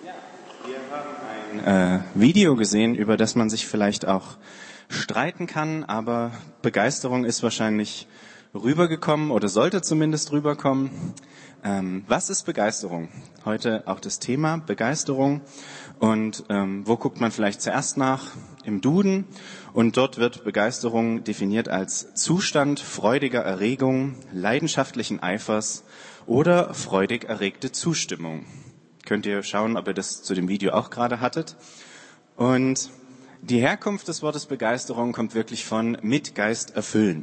Wir haben ein Video gesehen, über das man sich vielleicht auch streiten kann, aber Begeisterung ist wahrscheinlich rübergekommen oder sollte zumindest rüberkommen. Was ist Begeisterung? Heute auch das Thema Begeisterung. Und wo guckt man vielleicht zuerst nach? Im Duden. Und dort wird Begeisterung definiert als Zustand freudiger Erregung, leidenschaftlichen Eifers oder freudig erregte Zustimmung. Könnt ihr schauen, ob ihr das zu dem Video auch gerade hattet. Und die Herkunft des Wortes Begeisterung kommt wirklich von mit Geist erfüllen.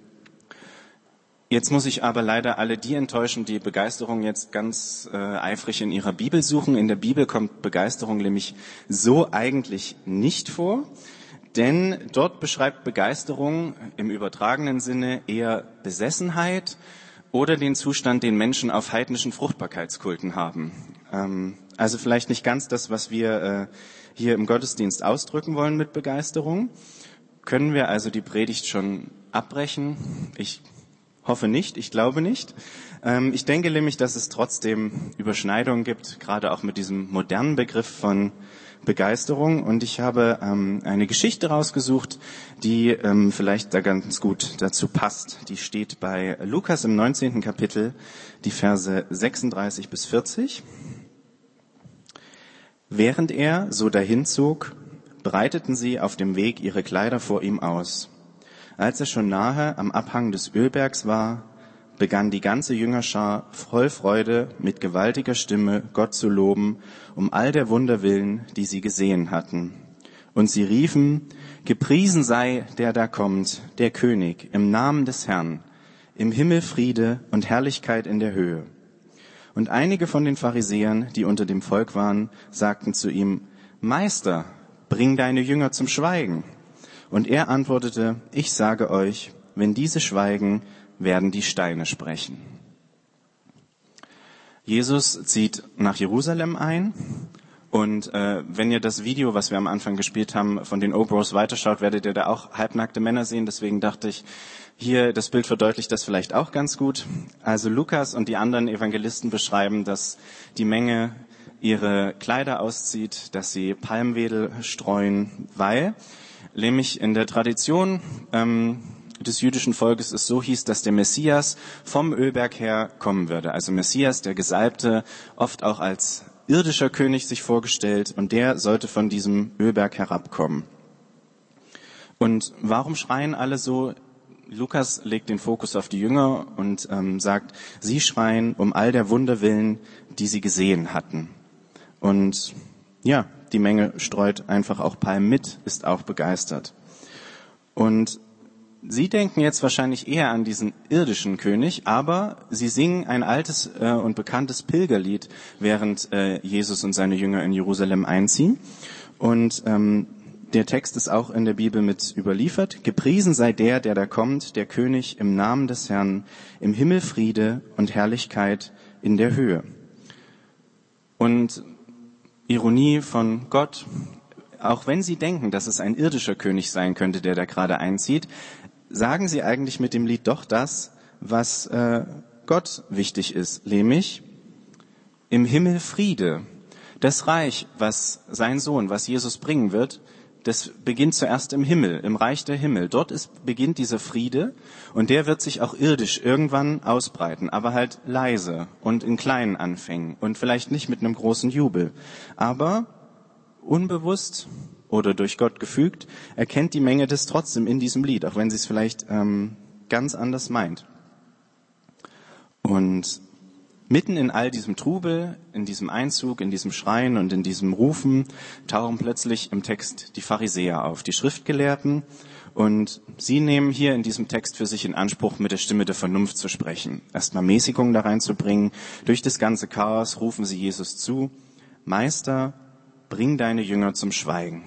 Jetzt muss ich aber leider alle die enttäuschen, die Begeisterung jetzt ganz eifrig in ihrer Bibel suchen. In der Bibel kommt Begeisterung nämlich so eigentlich nicht vor, denn dort beschreibt Begeisterung im übertragenen Sinne eher Besessenheit oder den Zustand, den Menschen auf heidnischen Fruchtbarkeitskulten haben. Also vielleicht nicht ganz das, was wir hier im Gottesdienst ausdrücken wollen mit Begeisterung. Können wir also die Predigt schon abbrechen? Ich hoffe nicht, ich glaube nicht. Ich denke nämlich, dass es trotzdem Überschneidungen gibt, gerade auch mit diesem modernen Begriff von Begeisterung. Und ich habe eine Geschichte rausgesucht, die vielleicht da ganz gut dazu passt. Die steht bei Lukas im 19. Kapitel, die Verse 36 bis 40. Während er so dahin zog, breiteten sie auf dem Weg ihre Kleider vor ihm aus. Als er schon nahe am Abhang des Ölbergs war, begann die ganze Jüngerschar voll Freude mit gewaltiger Stimme Gott zu loben, um all der Wunder willen, die sie gesehen hatten. Und sie riefen, gepriesen sei der da kommt, der König, im Namen des Herrn, im Himmel Friede und Herrlichkeit in der Höhe. Und einige von den Pharisäern, die unter dem Volk waren, sagten zu ihm, Meister, bring deine Jünger zum Schweigen. Und er antwortete, ich sage euch, wenn diese schweigen, werden die Steine sprechen. Jesus zieht nach Jerusalem ein. Und wenn ihr das Video, was wir am Anfang gespielt haben, von den Obros weiterschaut, werdet ihr da auch halbnackte Männer sehen. Deswegen dachte ich, hier das Bild verdeutlicht das vielleicht auch ganz gut. Also Lukas und die anderen Evangelisten beschreiben, dass die Menge ihre Kleider auszieht, dass sie Palmwedel streuen, weil nämlich in der Tradition des jüdischen Volkes es so hieß, dass der Messias vom Ölberg her kommen würde. Also Messias, der Gesalbte, oft auch als irdischer König sich vorgestellt, und der sollte von diesem Ölberg herabkommen. Und warum schreien alle so? Lukas legt den Fokus auf die Jünger und sagt, sie schreien um all der Wunder willen, die sie gesehen hatten. Und ja, die Menge streut einfach auch Palmen mit, ist auch begeistert. Und sie denken jetzt wahrscheinlich eher an diesen irdischen König, aber sie singen ein altes und bekanntes Pilgerlied, während Jesus und seine Jünger in Jerusalem einziehen. Und der Text ist auch in der Bibel mit überliefert. Gepriesen sei der, der da kommt, der König im Namen des Herrn, im Himmel Friede und Herrlichkeit in der Höhe. Und Ironie von Gott, auch wenn sie denken, dass es ein irdischer König sein könnte, der da gerade einzieht, sagen sie eigentlich mit dem Lied doch das, was Gott wichtig ist, nämlich im Himmel Friede. Das Reich, was sein Sohn, was Jesus bringen wird, das beginnt zuerst im Himmel, im Reich der Himmel. Dort beginnt dieser Friede, und der wird sich auch irdisch irgendwann ausbreiten, aber halt leise und in kleinen Anfängen und vielleicht nicht mit einem großen Jubel. Aber unbewusst oder durch Gott gefügt, erkennt die Menge das trotzdem in diesem Lied, auch wenn sie es vielleicht ganz anders meint. Und mitten in all diesem Trubel, in diesem Einzug, in diesem Schreien und in diesem Rufen tauchen plötzlich im Text die Pharisäer auf, die Schriftgelehrten. Und sie nehmen hier in diesem Text für sich in Anspruch, mit der Stimme der Vernunft zu sprechen. Erstmal Mäßigung da reinzubringen. Durch das ganze Chaos rufen sie Jesus zu, Meister, bring deine Jünger zum Schweigen.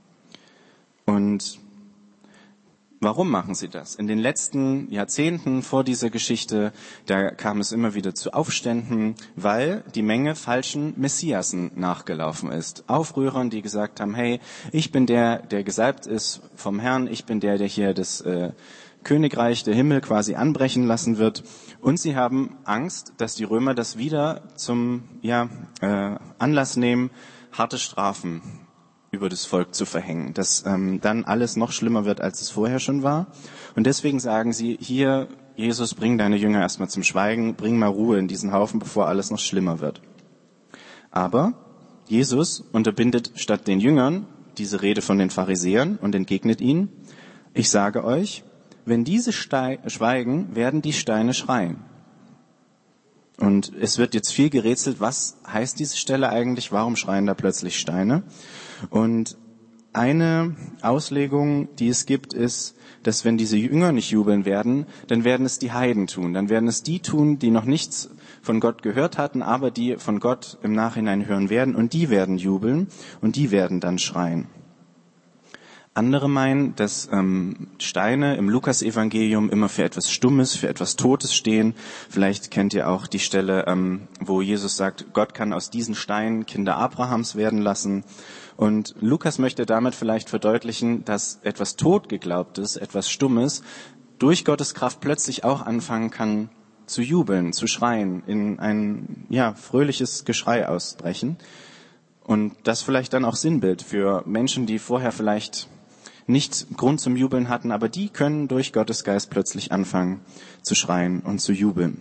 Und warum machen sie das? In den letzten Jahrzehnten vor dieser Geschichte, da kam es immer wieder zu Aufständen, weil die Menge falschen Messiasen nachgelaufen ist. Aufrührern, die gesagt haben, hey, ich bin der, der gesalbt ist vom Herrn, ich bin der, der hier Königreich, der Himmel quasi anbrechen lassen wird. Und sie haben Angst, dass die Römer das wieder zum Anlass nehmen, harte Strafen über das Volk zu verhängen, dass dann alles noch schlimmer wird, als es vorher schon war. Und deswegen sagen sie, hier, Jesus, bring deine Jünger erstmal zum Schweigen, bring mal Ruhe in diesen Haufen, bevor alles noch schlimmer wird. Aber Jesus unterbindet statt den Jüngern diese Rede von den Pharisäern und entgegnet ihnen, ich sage euch, wenn diese schweigen, werden die Steine schreien. Und es wird jetzt viel gerätselt, was heißt diese Stelle eigentlich, warum schreien da plötzlich Steine? Und eine Auslegung, die es gibt, ist, dass wenn diese Jünger nicht jubeln werden, dann werden es die Heiden tun. Dann werden es die tun, die noch nichts von Gott gehört hatten, aber die von Gott im Nachhinein hören werden. Und die werden jubeln und die werden dann schreien. Andere meinen, dass Steine im Lukas-Evangelium immer für etwas Stummes, für etwas Totes stehen. Vielleicht kennt ihr auch die Stelle, wo Jesus sagt, Gott kann aus diesen Steinen Kinder Abrahams werden lassen. Und Lukas möchte damit vielleicht verdeutlichen, dass etwas Totgeglaubtes, etwas Stummes, durch Gottes Kraft plötzlich auch anfangen kann zu jubeln, zu schreien, in ein fröhliches Geschrei ausbrechen. Und das vielleicht dann auch Sinnbild für Menschen, die vorher vielleicht nicht Grund zum Jubeln hatten, aber die können durch Gottes Geist plötzlich anfangen zu schreien und zu jubeln.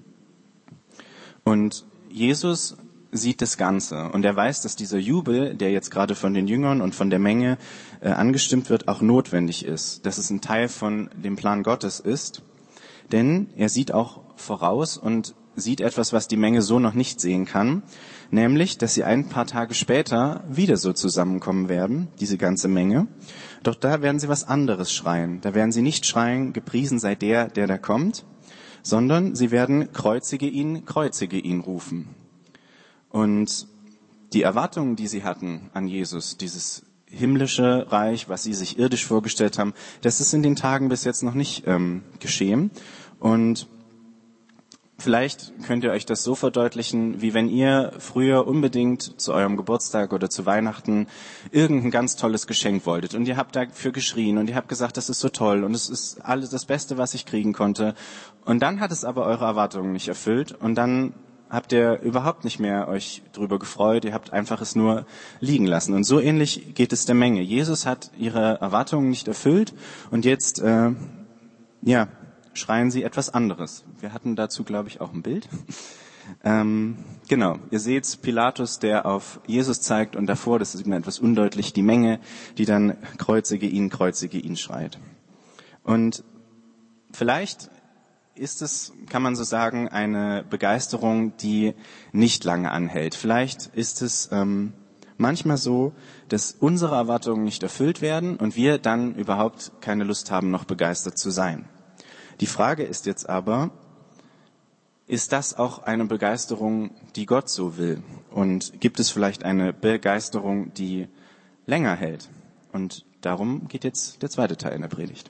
Und Jesus sieht das Ganze und er weiß, dass dieser Jubel, der jetzt gerade von den Jüngern und von der Menge angestimmt wird, auch notwendig ist, dass es ein Teil von dem Plan Gottes ist, denn er sieht auch voraus und sieht etwas, was die Menge so noch nicht sehen kann, nämlich, dass sie ein paar Tage später wieder so zusammenkommen werden, diese ganze Menge. Doch da werden sie was anderes schreien. Da werden sie nicht schreien, gepriesen sei der da kommt, sondern sie werden kreuzige ihn rufen. Und die Erwartungen, die sie hatten an Jesus, dieses himmlische Reich, was sie sich irdisch vorgestellt haben, das ist in den Tagen bis jetzt noch nicht geschehen. Und vielleicht könnt ihr euch das so verdeutlichen, wie wenn ihr früher unbedingt zu eurem Geburtstag oder zu Weihnachten irgendein ganz tolles Geschenk wolltet und ihr habt dafür geschrien und ihr habt gesagt, das ist so toll und es ist alles das Beste, was ich kriegen konnte. Und dann hat es aber eure Erwartungen nicht erfüllt und dann habt ihr überhaupt nicht mehr euch drüber gefreut, ihr habt einfach es nur liegen lassen. Und so ähnlich geht es der Menge. Jesus hat ihre Erwartungen nicht erfüllt und jetzt schreien sie etwas anderes. Wir hatten dazu, glaube ich, auch ein Bild. Genau, ihr seht Pilatus, der auf Jesus zeigt und davor, das ist immer etwas undeutlich, die Menge, die dann kreuzige ihn schreit. Und vielleicht ist es, kann man so sagen, eine Begeisterung, die nicht lange anhält. Vielleicht ist es manchmal so, dass unsere Erwartungen nicht erfüllt werden und wir dann überhaupt keine Lust haben, noch begeistert zu sein. Die Frage ist jetzt aber, ist das auch eine Begeisterung, die Gott so will? Und gibt es vielleicht eine Begeisterung, die länger hält? Und darum geht jetzt der zweite Teil in der Predigt.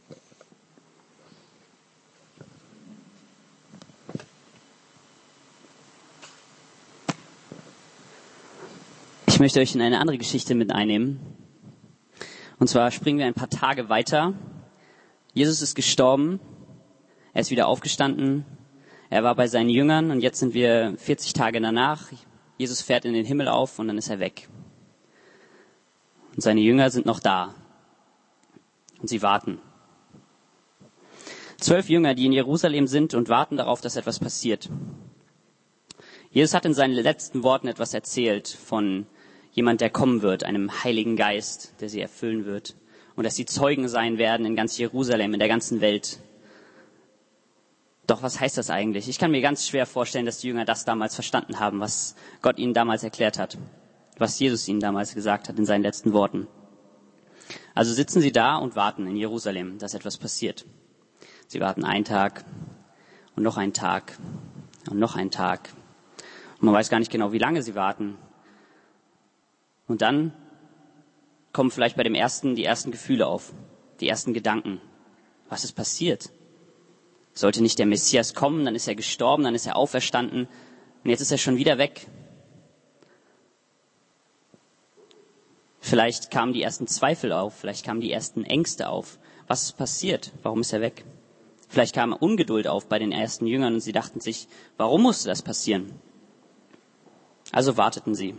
Ich möchte euch in eine andere Geschichte mit einnehmen. Und zwar springen wir ein paar Tage weiter. Jesus ist gestorben, er ist wieder aufgestanden, er war bei seinen Jüngern und jetzt sind wir 40 Tage danach. Jesus fährt in den Himmel auf und dann ist er weg. Und seine Jünger sind noch da und sie warten. 12 Jünger, die in Jerusalem sind und warten darauf, dass etwas passiert. Jesus hat in seinen letzten Worten etwas erzählt von jemand, der kommen wird, einem Heiligen Geist, der sie erfüllen wird. Und dass sie Zeugen sein werden in ganz Jerusalem, in der ganzen Welt. Doch was heißt das eigentlich? Ich kann mir ganz schwer vorstellen, dass die Jünger das damals verstanden haben, was Gott ihnen damals erklärt hat. Was Jesus ihnen damals gesagt hat in seinen letzten Worten. Also sitzen sie da und warten in Jerusalem, dass etwas passiert. Sie warten einen Tag und noch einen Tag und noch einen Tag. Und man weiß gar nicht genau, wie lange sie warten. Und dann kommen vielleicht bei dem ersten die ersten Gefühle auf, die ersten Gedanken. Was ist passiert? Sollte nicht der Messias kommen, dann ist er gestorben, dann ist er auferstanden und jetzt ist er schon wieder weg. Vielleicht kamen die ersten Zweifel auf, vielleicht kamen die ersten Ängste auf. Was ist passiert? Warum ist er weg? Vielleicht kam Ungeduld auf bei den ersten Jüngern und sie dachten sich, warum musste das passieren? Also warteten sie.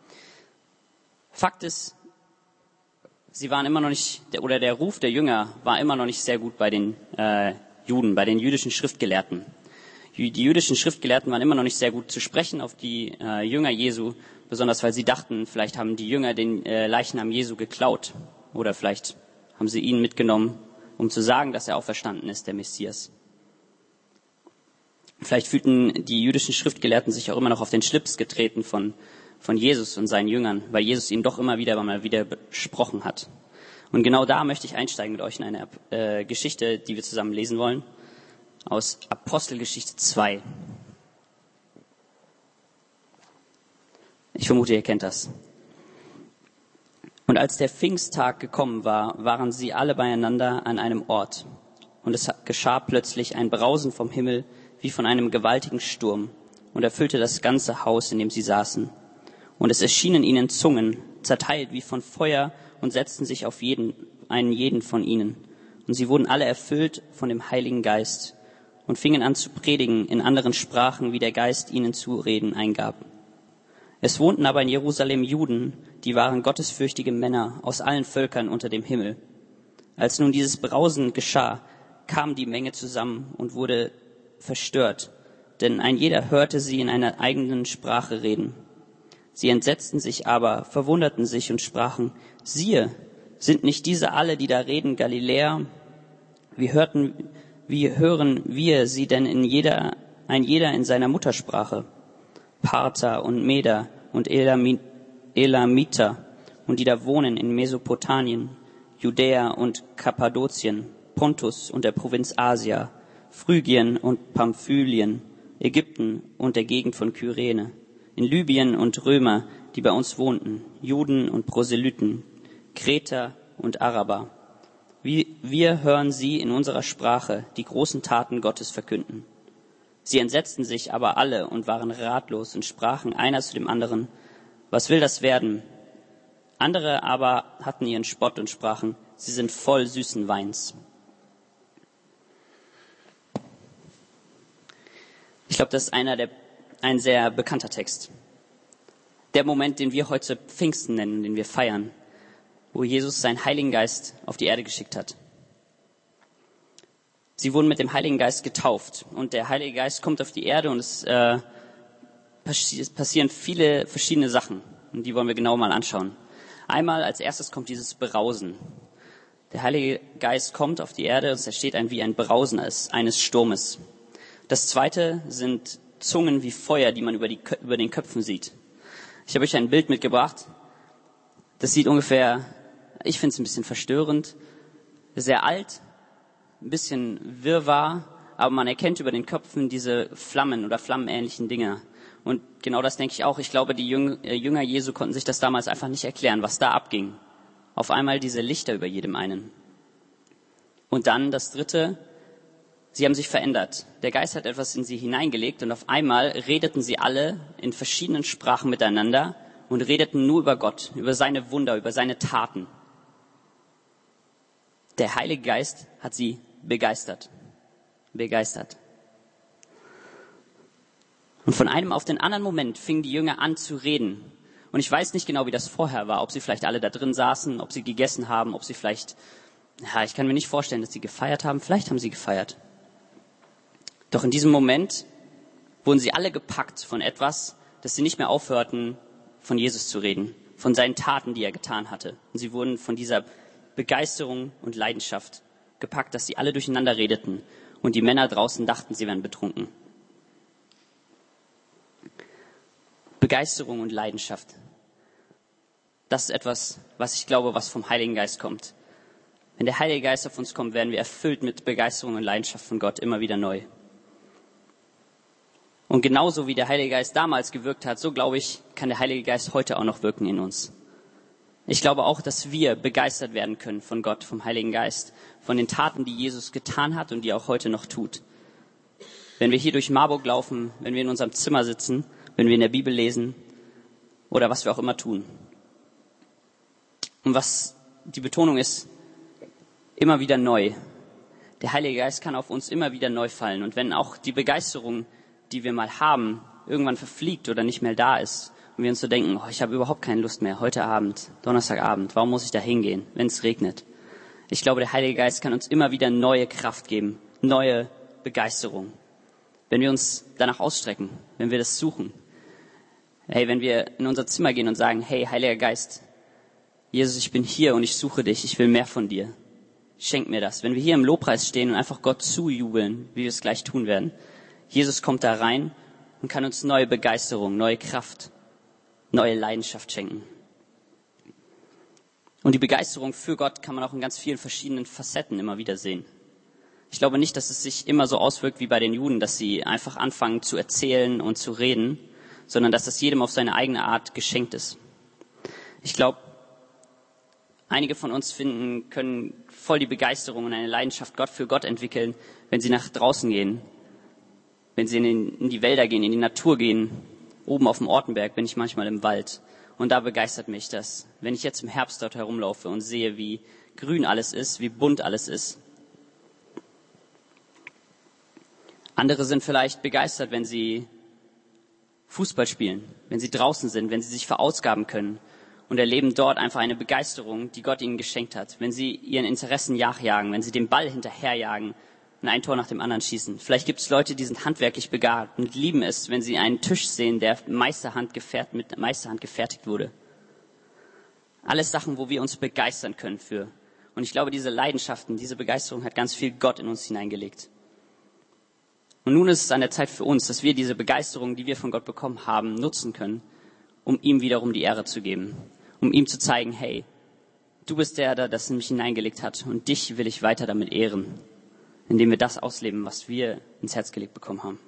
Fakt ist, sie waren immer noch nicht, oder der Ruf der Jünger war immer noch nicht sehr gut bei den Juden, bei den jüdischen Schriftgelehrten. Die jüdischen Schriftgelehrten waren immer noch nicht sehr gut zu sprechen auf die Jünger Jesu, besonders weil sie dachten, vielleicht haben die Jünger den Leichnam Jesu geklaut oder vielleicht haben sie ihn mitgenommen, um zu sagen, dass er auferstanden ist, der Messias. Vielleicht fühlten die jüdischen Schriftgelehrten sich auch immer noch auf den Schlips getreten von Jesus und seinen Jüngern, weil Jesus ihnen doch immer wieder mal besprochen hat. Und genau da möchte ich einsteigen mit euch in eine Geschichte, die wir zusammen lesen wollen, aus Apostelgeschichte 2. Ich vermute, ihr kennt das. Und als der Pfingsttag gekommen war, waren sie alle beieinander an einem Ort. Und es geschah plötzlich ein Brausen vom Himmel wie von einem gewaltigen Sturm und erfüllte das ganze Haus, in dem sie saßen. Und es erschienen ihnen Zungen, zerteilt wie von Feuer, und setzten sich auf jeden von ihnen. Und sie wurden alle erfüllt von dem Heiligen Geist und fingen an zu predigen in anderen Sprachen, wie der Geist ihnen zu reden eingab. Es wohnten aber in Jerusalem Juden, die waren gottesfürchtige Männer aus allen Völkern unter dem Himmel. Als nun dieses Brausen geschah, kam die Menge zusammen und wurde verstört, denn ein jeder hörte sie in einer eigenen Sprache reden. Sie entsetzten sich aber, verwunderten sich und sprachen, siehe, sind nicht diese alle, die da reden, Galiläer? Wie hören wir sie denn ein jeder in seiner Muttersprache? Parther und Meder und Elamiter und die da wohnen in Mesopotamien, Judäa und Kappadokien, Pontus und der Provinz Asia, Phrygien und Pamphylien, Ägypten und der Gegend von Kyrene, in Libyen und Römer, die bei uns wohnten, Juden und Proselyten, Kreter und Araber. Wir hören sie in unserer Sprache die großen Taten Gottes verkünden. Sie entsetzten sich aber alle und waren ratlos und sprachen einer zu dem anderen, was will das werden? Andere aber hatten ihren Spott und sprachen, sie sind voll süßen Weins. Ich glaube, das ist ein sehr bekannter Text. Der Moment, den wir heute Pfingsten nennen, den wir feiern, wo Jesus seinen Heiligen Geist auf die Erde geschickt hat. Sie wurden mit dem Heiligen Geist getauft und der Heilige Geist kommt auf die Erde und es passieren viele verschiedene Sachen und die wollen wir genau mal anschauen. Einmal als erstes kommt dieses Brausen. Der Heilige Geist kommt auf die Erde und es entsteht wie ein Brausen eines Sturmes. Das zweite sind Zungen wie Feuer, die man über den Köpfen sieht. Ich habe euch ein Bild mitgebracht. Das sieht ungefähr, ich finde es ein bisschen verstörend, sehr alt, ein bisschen wirrwarr, aber man erkennt über den Köpfen diese Flammen oder flammenähnlichen Dinge. Und genau das denke ich auch. Ich glaube, die Jünger Jesu konnten sich das damals einfach nicht erklären, was da abging. Auf einmal diese Lichter über jedem einen. Und dann das dritte, sie haben sich verändert. Der Geist hat etwas in sie hineingelegt und auf einmal redeten sie alle in verschiedenen Sprachen miteinander und redeten nur über Gott, über seine Wunder, über seine Taten. Der Heilige Geist hat sie begeistert. Und von einem auf den anderen Moment fingen die Jünger an zu reden. Und ich weiß nicht genau, wie das vorher war, ob sie vielleicht alle da drin saßen, ob sie gegessen haben, ob sie vielleicht, ich kann mir nicht vorstellen, dass sie gefeiert haben. Vielleicht haben sie gefeiert. Doch in diesem Moment wurden sie alle gepackt von etwas, dass sie nicht mehr aufhörten, von Jesus zu reden, von seinen Taten, die er getan hatte. Und sie wurden von dieser Begeisterung und Leidenschaft gepackt, dass sie alle durcheinander redeten und die Männer draußen dachten, sie wären betrunken. Begeisterung und Leidenschaft. Das ist etwas, was ich glaube, was vom Heiligen Geist kommt. Wenn der Heilige Geist auf uns kommt, werden wir erfüllt mit Begeisterung und Leidenschaft von Gott immer wieder neu. Und genauso wie der Heilige Geist damals gewirkt hat, so glaube ich, kann der Heilige Geist heute auch noch wirken in uns. Ich glaube auch, dass wir begeistert werden können von Gott, vom Heiligen Geist, von den Taten, die Jesus getan hat und die er auch heute noch tut. Wenn wir hier durch Marburg laufen, wenn wir in unserem Zimmer sitzen, wenn wir in der Bibel lesen oder was wir auch immer tun. Und was die Betonung ist, immer wieder neu. Der Heilige Geist kann auf uns immer wieder neu fallen. Und wenn auch die Begeisterung, die wir mal haben, irgendwann verfliegt oder nicht mehr da ist und wir uns so denken, ich habe überhaupt keine Lust mehr, heute Abend, Donnerstagabend, warum muss ich da hingehen, wenn es regnet? Ich glaube, der Heilige Geist kann uns immer wieder neue Kraft geben, neue Begeisterung. Wenn wir uns danach ausstrecken, wenn wir das suchen. Hey, wenn wir in unser Zimmer gehen und sagen, hey, Heiliger Geist, Jesus, ich bin hier und ich suche dich, ich will mehr von dir. Schenk mir das. Wenn wir hier im Lobpreis stehen und einfach Gott zujubeln, wie wir es gleich tun werden, Jesus kommt da rein und kann uns neue Begeisterung, neue Kraft, neue Leidenschaft schenken. Und die Begeisterung für Gott kann man auch in ganz vielen verschiedenen Facetten immer wieder sehen. Ich glaube nicht, dass es sich immer so auswirkt wie bei den Juden, dass sie einfach anfangen zu erzählen und zu reden, sondern dass das jedem auf seine eigene Art geschenkt ist. Ich glaube, einige von uns können voll die Begeisterung und eine Leidenschaft für Gott entwickeln, wenn sie nach draußen gehen, wenn sie in die Wälder gehen, in die Natur gehen. Oben auf dem Ortenberg bin ich manchmal im Wald. Und da begeistert mich das, wenn ich jetzt im Herbst dort herumlaufe und sehe, wie grün alles ist, wie bunt alles ist. Andere sind vielleicht begeistert, wenn sie Fußball spielen, wenn sie draußen sind, wenn sie sich verausgaben können und erleben dort einfach eine Begeisterung, die Gott ihnen geschenkt hat. Wenn sie ihren Interessen nachjagen, wenn sie den Ball hinterherjagen und ein Tor nach dem anderen schießen. Vielleicht gibt es Leute, die sind handwerklich begabt und lieben es, wenn sie einen Tisch sehen, der mit Meisterhand gefertigt wurde. Alles Sachen, wo wir uns begeistern können für. Und ich glaube, diese Leidenschaften, diese Begeisterung hat ganz viel Gott in uns hineingelegt. Und nun ist es an der Zeit für uns, dass wir diese Begeisterung, die wir von Gott bekommen haben, nutzen können, um ihm wiederum die Ehre zu geben. Um ihm zu zeigen, hey, du bist der, der das in mich hineingelegt hat und dich will ich weiter damit ehren, indem wir das ausleben, was wir ins Herz gelegt bekommen haben.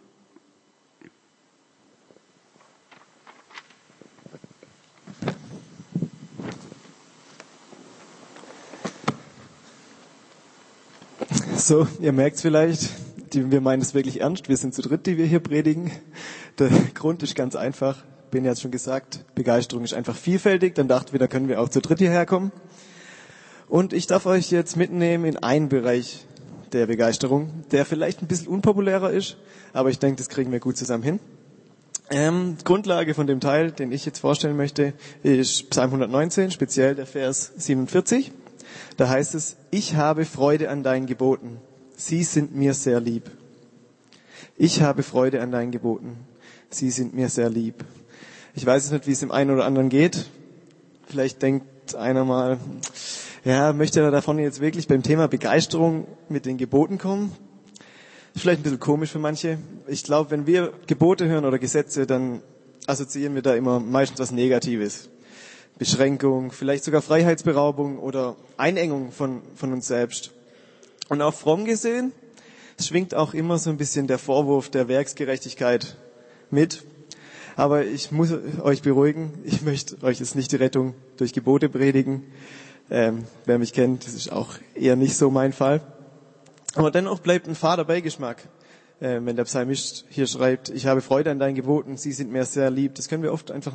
So, ihr merkt es vielleicht, wir meinen es wirklich ernst. Wir sind zu dritt, die wir hier predigen. Der Grund ist ganz einfach. Ben hat es schon gesagt, Begeisterung ist einfach vielfältig. Dann dachten wir, da können wir auch zu dritt hierher kommen. Und ich darf euch jetzt mitnehmen in einen Bereich der Begeisterung, der vielleicht ein bisschen unpopulärer ist, aber ich denke, das kriegen wir gut zusammen hin. Grundlage von dem Teil, den ich jetzt vorstellen möchte, ist Psalm 119, speziell der Vers 47. Da heißt es, ich habe Freude an deinen Geboten. Sie sind mir sehr lieb. Ich habe Freude an deinen Geboten. Sie sind mir sehr lieb. Ich weiß jetzt nicht, wie es dem einen oder anderen geht. Vielleicht denkt einer mal, ja, möchte er da vorne jetzt wirklich beim Thema Begeisterung mit den Geboten kommen? Ist vielleicht ein bisschen komisch für manche. Ich glaube, wenn wir Gebote hören oder Gesetze, dann assoziieren wir da immer meistens was Negatives. Beschränkung, vielleicht sogar Freiheitsberaubung oder Einengung von uns selbst. Und auch fromm gesehen, es schwingt auch immer so ein bisschen der Vorwurf der Werksgerechtigkeit mit. Aber ich muss euch beruhigen, ich möchte euch jetzt nicht die Rettung durch Gebote predigen. Wer mich kennt, das ist auch eher nicht so mein Fall. Aber dennoch bleibt ein fader Beigeschmack, wenn der Psalmist hier schreibt, ich habe Freude an deinen Geboten, sie sind mir sehr lieb. Das können wir oft einfach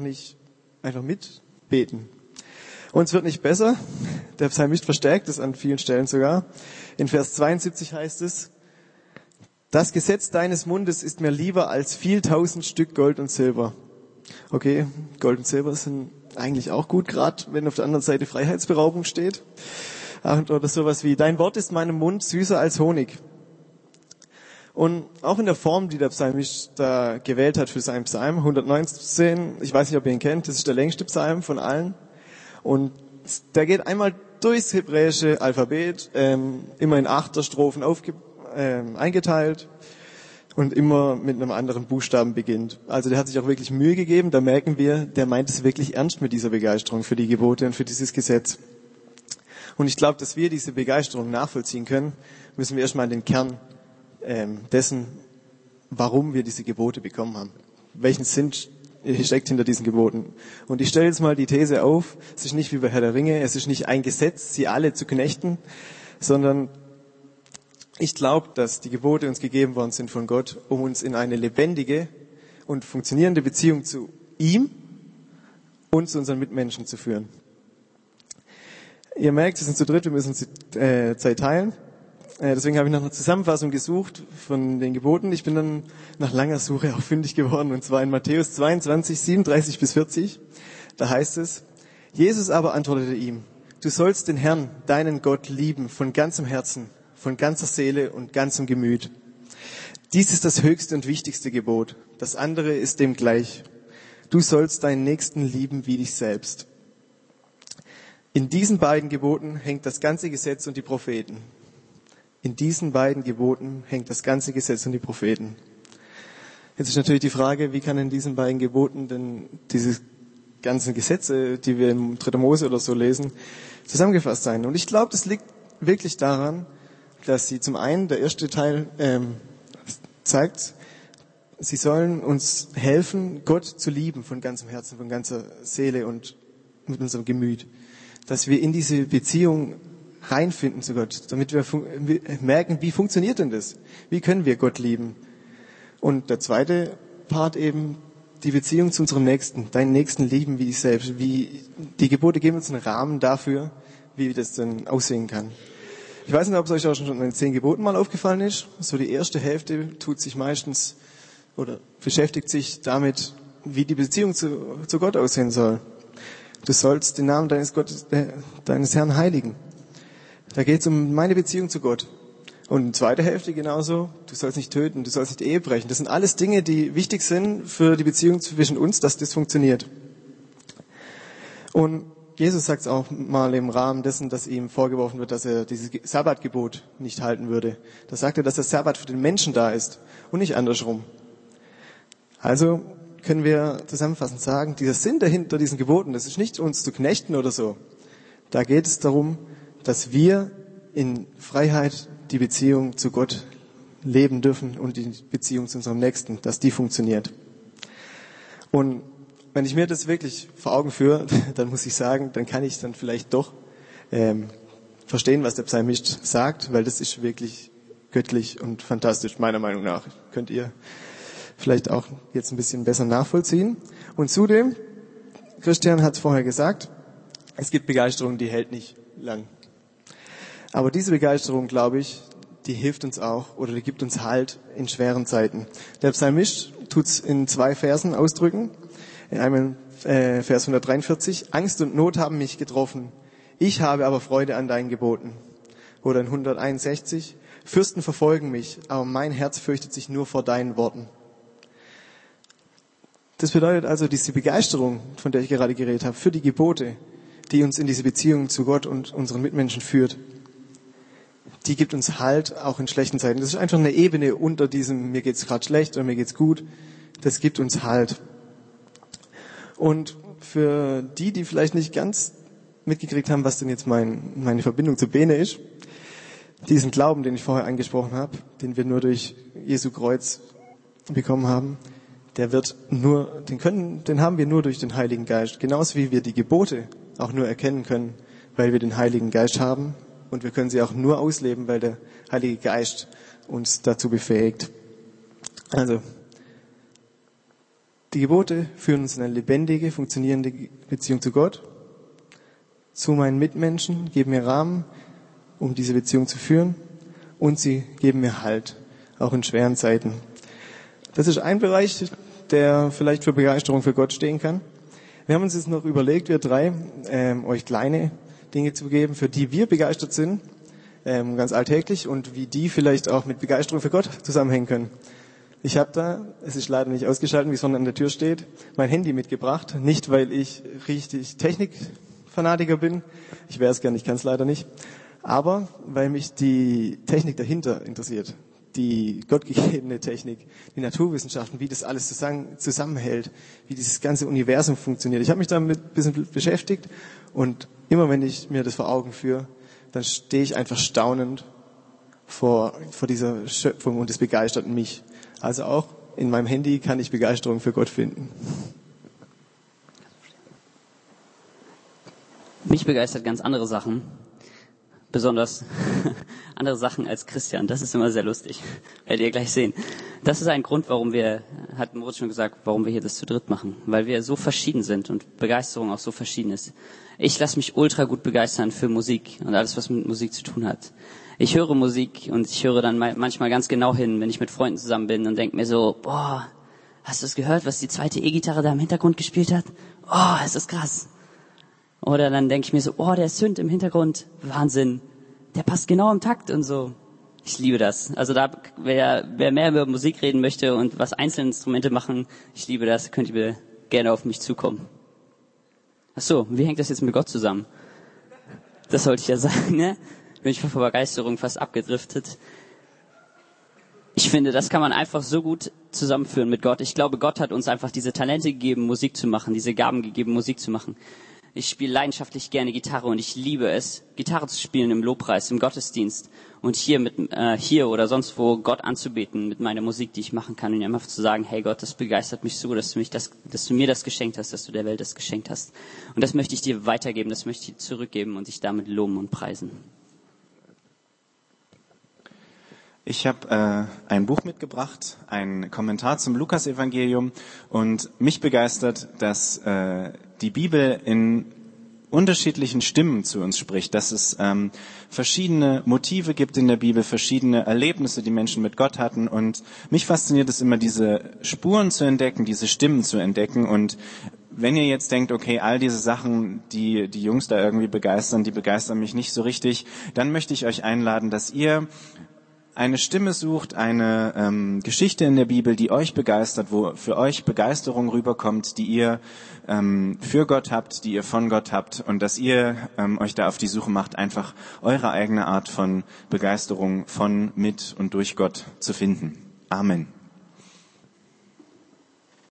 mitbeten. Und es wird nicht besser. Der Psalmist verstärkt es an vielen Stellen sogar. In Vers 72 heißt es, das Gesetz deines Mundes ist mir lieber als viel 1000 Stück Gold und Silber. Okay, Gold und Silber sind eigentlich auch gut, gerade wenn auf der anderen Seite Freiheitsberaubung steht. Oder sowas wie, dein Wort ist meinem Mund süßer als Honig. Und auch in der Form, die der Psalmist da gewählt hat für seinen Psalm, 119, ich weiß nicht, ob ihr ihn kennt, das ist der längste Psalm von allen. Und der geht einmal durchs hebräische Alphabet, immer in 8er Strophen eingeteilt und immer mit einem anderen Buchstaben beginnt. Also der hat sich auch wirklich Mühe gegeben, da merken wir, der meint es wirklich ernst mit dieser Begeisterung für die Gebote und für dieses Gesetz. Und ich glaube, dass wir diese Begeisterung nachvollziehen können, müssen wir erstmal an den Kern dessen, warum wir diese Gebote bekommen haben. Welchen Sinn steckt hinter diesen Geboten. Und ich stelle jetzt mal die These auf, es ist nicht wie bei Herr der Ringe, es ist nicht ein Gesetz, sie alle zu knechten, sondern ich glaube, dass die Gebote uns gegeben worden sind von Gott, um uns in eine lebendige und funktionierende Beziehung zu ihm und zu unseren Mitmenschen zu führen. Ihr merkt, wir sind zu dritt, wir müssen uns die Zeit teilen. Deswegen habe ich noch eine Zusammenfassung gesucht von den Geboten. Ich bin dann nach langer Suche auch fündig geworden, und zwar in Matthäus 22, 37 bis 40. Da heißt es: Jesus aber antwortete ihm: Du sollst den Herrn, deinen Gott, lieben von ganzem Herzen, von ganzer Seele und ganzem Gemüt. Dies ist das höchste und wichtigste Gebot. Das andere ist dem gleich. Du sollst deinen Nächsten lieben wie dich selbst. In diesen beiden Geboten hängt das ganze Gesetz und die Propheten. In diesen beiden Geboten hängt das ganze Gesetz und die Propheten. Jetzt ist natürlich die Frage, wie kann in diesen beiden Geboten denn diese ganzen Gesetze, die wir im 3. Mose oder so lesen, zusammengefasst sein? Und ich glaube, das liegt wirklich daran, dass sie zum einen, der erste Teil zeigt, sie sollen uns helfen, Gott zu lieben von ganzem Herzen, von ganzer Seele und mit unserem Gemüt. Dass wir in diese Beziehung reinfinden zu Gott, damit wir merken, wie funktioniert denn das? Wie können wir Gott lieben? Und der zweite Part eben, die Beziehung zu unserem Nächsten, deinen Nächsten lieben wie dich selbst. Die Gebote geben uns einen Rahmen dafür, wie das denn aussehen kann. Ich weiß nicht, ob es euch auch schon in den 10 Geboten mal aufgefallen ist. So die erste Hälfte tut sich meistens oder beschäftigt sich damit, wie die Beziehung zu Gott aussehen soll. Du sollst den Namen deines Herrn heiligen. Da geht es um meine Beziehung zu Gott. Und in der zweiten Hälfte genauso, du sollst nicht töten, du sollst nicht Ehe brechen. Das sind alles Dinge, die wichtig sind für die Beziehung zwischen uns, dass das funktioniert. Und Jesus sagt es auch mal im Rahmen dessen, dass ihm vorgeworfen wird, dass er dieses Sabbatgebot nicht halten würde. Da sagt er, dass der Sabbat für den Menschen da ist und nicht andersrum. Also können wir zusammenfassend sagen, dieser Sinn dahinter diesen Geboten, das ist nicht uns zu knechten oder so. Da geht es darum, dass wir in Freiheit die Beziehung zu Gott leben dürfen und die Beziehung zu unserem Nächsten, dass die funktioniert. Und wenn ich mir das wirklich vor Augen führe, dann muss ich sagen, dann kann ich dann vielleicht doch verstehen, was der Psalmist sagt, weil das ist wirklich göttlich und fantastisch, meiner Meinung nach. Könnt ihr vielleicht auch jetzt ein bisschen besser nachvollziehen. Und zudem, Christian hat es vorher gesagt, es gibt Begeisterung, die hält nicht lang. Aber diese Begeisterung, glaube ich, die hilft uns auch oder die gibt uns Halt in schweren Zeiten. Der Psalmist tut es in 2 Versen ausdrücken. In einem Vers 143, Angst und Not haben mich getroffen. Ich habe aber Freude an deinen Geboten. Oder in 161, Fürsten verfolgen mich, aber mein Herz fürchtet sich nur vor deinen Worten. Das bedeutet also, diese Begeisterung, von der ich gerade geredet habe, für die Gebote, die uns in diese Beziehung zu Gott und unseren Mitmenschen führt, die gibt uns Halt auch in schlechten Zeiten. Das ist einfach eine Ebene unter diesem, mir geht's gerade schlecht oder mir geht's gut. Das gibt uns Halt. Und für die vielleicht nicht ganz mitgekriegt haben, was denn jetzt meine Verbindung zu Bene ist, diesen Glauben, den ich vorher angesprochen habe, den wir nur durch Jesu Kreuz bekommen haben, den haben wir nur durch den Heiligen Geist. Genauso wie wir die Gebote auch nur erkennen können, weil wir den Heiligen Geist haben. Und wir können sie auch nur ausleben, weil der Heilige Geist uns dazu befähigt. Also, die Gebote führen uns in eine lebendige, funktionierende Beziehung zu Gott, zu meinen Mitmenschen, geben mir Rahmen, um diese Beziehung zu führen, und sie geben mir Halt, auch in schweren Zeiten. Das ist ein Bereich, der vielleicht für Begeisterung für Gott stehen kann. Wir haben uns jetzt noch überlegt, wir 3, euch kleine Dinge zu geben, für die wir begeistert sind, ganz alltäglich, und wie die vielleicht auch mit Begeisterung für Gott zusammenhängen können. Ich habe da, es ist leider nicht ausgeschaltet, wie es vorne an der Tür steht, mein Handy mitgebracht. Nicht, weil ich richtig Technikfanatiker bin. Ich wäre es gern, ich kann es leider nicht. Aber weil mich die Technik dahinter interessiert. Die gottgegebene Technik, die Naturwissenschaften, wie das alles zusammenhält, wie dieses ganze Universum funktioniert. Ich habe mich damit ein bisschen beschäftigt und immer wenn ich mir das vor Augen führe, dann stehe ich einfach staunend vor dieser Schöpfung und es begeistert mich. Also auch in meinem Handy kann ich Begeisterung für Gott finden. Mich begeistert ganz andere Sachen. Besonders andere Sachen als Christian. Das ist immer sehr lustig. Werdet ihr gleich sehen. Das ist ein Grund, hat Moritz schon gesagt, warum wir hier das zu dritt machen. Weil wir so verschieden sind und Begeisterung auch so verschieden ist. Ich lasse mich ultra gut begeistern für Musik und alles, was mit Musik zu tun hat. Ich höre Musik und ich höre dann manchmal ganz genau hin, wenn ich mit Freunden zusammen bin und denke mir so, boah, hast du es gehört, was die zweite E-Gitarre da im Hintergrund gespielt hat? Oh, ist das krass. Oder dann denke ich mir so, oh, der Synth im Hintergrund, Wahnsinn, der passt genau im Takt und so. Ich liebe das. Also wer mehr über Musik reden möchte und was einzelne Instrumente machen, ich liebe das, könnt ihr gerne auf mich zukommen. Ach so, wie hängt das jetzt mit Gott zusammen? Das wollte ich ja sagen, ne? Bin ich vor Begeisterung fast abgedriftet. Ich finde, das kann man einfach so gut zusammenführen mit Gott. Ich glaube, Gott hat uns einfach diese Talente gegeben, Musik zu machen, diese Gaben gegeben, Musik zu machen. Ich spiele leidenschaftlich gerne Gitarre und ich liebe es, Gitarre zu spielen im Lobpreis, im Gottesdienst und hier oder sonst wo Gott anzubeten mit meiner Musik, die ich machen kann und einfach zu sagen, hey Gott, das begeistert mich so, dass du mir das geschenkt hast, dass du der Welt das geschenkt hast. Und das möchte ich dir weitergeben, das möchte ich dir zurückgeben und dich damit loben und preisen. Ich habe ein Buch mitgebracht, einen Kommentar zum Lukas-Evangelium und mich begeistert, dass die Bibel in unterschiedlichen Stimmen zu uns spricht, dass es verschiedene Motive gibt in der Bibel, verschiedene Erlebnisse, die Menschen mit Gott hatten und mich fasziniert es immer, diese Spuren zu entdecken, diese Stimmen zu entdecken und wenn ihr jetzt denkt, okay, all diese Sachen, die Jungs da irgendwie begeistern, die begeistern mich nicht so richtig, dann möchte ich euch einladen, dass ihr eine Stimme sucht, eine Geschichte in der Bibel, die euch begeistert, wo für euch Begeisterung rüberkommt, die ihr für Gott habt, die ihr von Gott habt und dass ihr euch da auf die Suche macht, einfach eure eigene Art von Begeisterung von, mit und durch Gott zu finden. Amen.